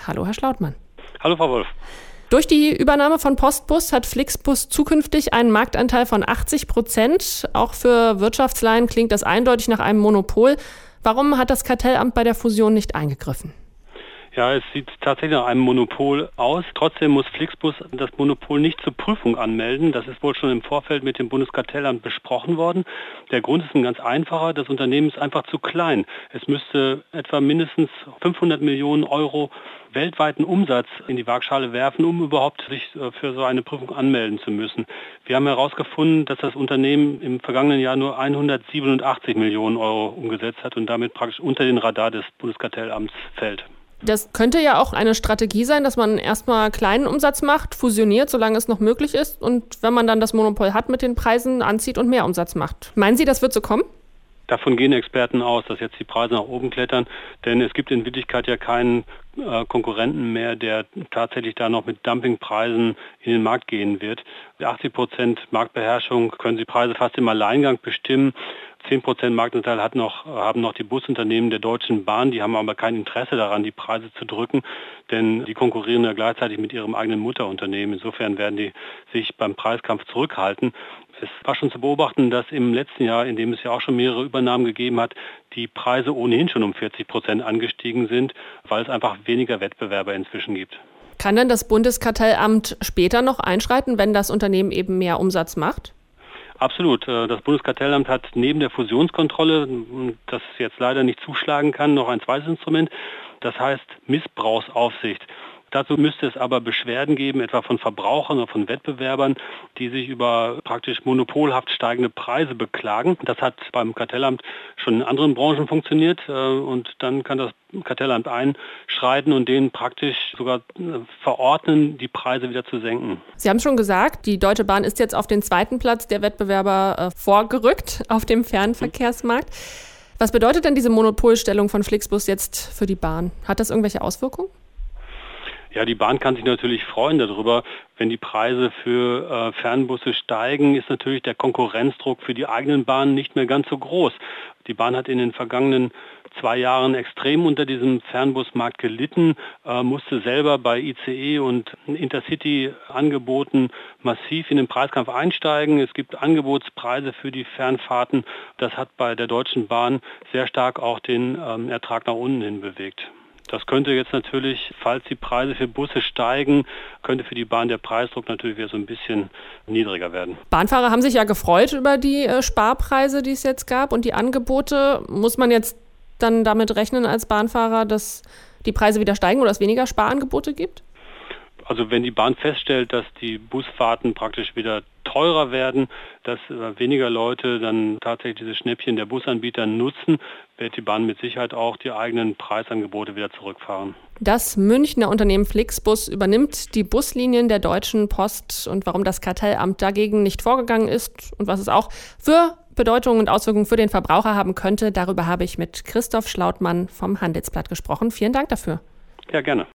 Hallo, Herr Schlautmann. Hallo, Frau Wolf. Durch die Übernahme von Postbus hat Flixbus zukünftig einen Marktanteil von 80%. Auch für Wirtschaftslaien klingt das eindeutig nach einem Monopol. Warum hat das Kartellamt bei der Fusion nicht eingegriffen? Ja, es sieht tatsächlich nach einem Monopol aus. Trotzdem muss Flixbus das Monopol nicht zur Prüfung anmelden. Das ist wohl schon im Vorfeld mit dem Bundeskartellamt besprochen worden. Der Grund ist ein ganz einfacher. Das Unternehmen ist einfach zu klein. Es müsste etwa mindestens 500 Millionen Euro weltweiten Umsatz in die Waagschale werfen, um überhaupt sich für so eine Prüfung anmelden zu müssen. Wir haben herausgefunden, dass das Unternehmen im vergangenen Jahr nur 187 Millionen Euro umgesetzt hat und damit praktisch unter den Radar des Bundeskartellamts fällt. Das könnte ja auch eine Strategie sein, dass man erstmal kleinen Umsatz macht, fusioniert, solange es noch möglich ist und wenn man dann das Monopol hat mit den Preisen, anzieht und mehr Umsatz macht. Meinen Sie, das wird so kommen? Davon gehen Experten aus, dass jetzt die Preise nach oben klettern, denn es gibt in Wirklichkeit ja keinen Konkurrenten mehr, der tatsächlich da noch mit Dumpingpreisen in den Markt gehen wird. 80% Marktbeherrschung können die Preise fast im Alleingang bestimmen. 10% Marktanteil haben noch die Busunternehmen der Deutschen Bahn, die haben aber kein Interesse daran, die Preise zu drücken, denn die konkurrieren ja gleichzeitig mit ihrem eigenen Mutterunternehmen. Insofern werden die sich beim Preiskampf zurückhalten. Es war schon zu beobachten, dass im letzten Jahr, in dem es ja auch schon mehrere Übernahmen gegeben hat, die Preise ohnehin schon um 40% angestiegen sind, weil es einfach weniger Wettbewerber inzwischen gibt. Kann dann das Bundeskartellamt später noch einschreiten, wenn das Unternehmen eben mehr Umsatz macht? Absolut. Das Bundeskartellamt hat neben der Fusionskontrolle, das jetzt leider nicht zuschlagen kann, noch ein zweites Instrument. Das heißt Missbrauchsaufsicht. Dazu müsste es aber Beschwerden geben, etwa von Verbrauchern oder von Wettbewerbern, die sich über praktisch monopolhaft steigende Preise beklagen. Das hat beim Kartellamt schon in anderen Branchen funktioniert und dann kann das Kartellamt einschreiten und denen praktisch sogar verordnen, die Preise wieder zu senken. Sie haben schon gesagt, die Deutsche Bahn ist jetzt auf den zweiten Platz der Wettbewerber vorgerückt auf dem Fernverkehrsmarkt. Was bedeutet denn diese Monopolstellung von Flixbus jetzt für die Bahn? Hat das irgendwelche Auswirkungen? Ja, die Bahn kann sich natürlich freuen darüber, wenn die Preise für Fernbusse steigen, ist natürlich der Konkurrenzdruck für die eigenen Bahnen nicht mehr ganz so groß. Die Bahn hat in den vergangenen 2 Jahren extrem unter diesem Fernbusmarkt gelitten, musste selber bei ICE und Intercity-Angeboten massiv in den Preiskampf einsteigen. Es gibt Angebotspreise für die Fernfahrten. Das hat bei der Deutschen Bahn sehr stark auch den Ertrag nach unten hin bewegt. Das könnte jetzt natürlich, falls die Preise für Busse steigen, könnte für die Bahn der Preisdruck natürlich wieder so ein bisschen niedriger werden. Bahnfahrer haben sich ja gefreut über die Sparpreise, die es jetzt gab und die Angebote. Muss man jetzt dann damit rechnen als Bahnfahrer, dass die Preise wieder steigen oder es weniger Sparangebote gibt? Also wenn die Bahn feststellt, dass die Busfahrten praktisch wieder teurer werden, dass weniger Leute dann tatsächlich diese Schnäppchen der Busanbieter nutzen, wird die Bahn mit Sicherheit auch die eigenen Preisangebote wieder zurückfahren. Das Münchner Unternehmen Flixbus übernimmt die Buslinien der Deutschen Post und warum das Kartellamt dagegen nicht vorgegangen ist und was es auch für Bedeutung und Auswirkungen für den Verbraucher haben könnte, darüber habe ich mit Christoph Schlautmann vom Handelsblatt gesprochen. Vielen Dank dafür. Ja, gerne.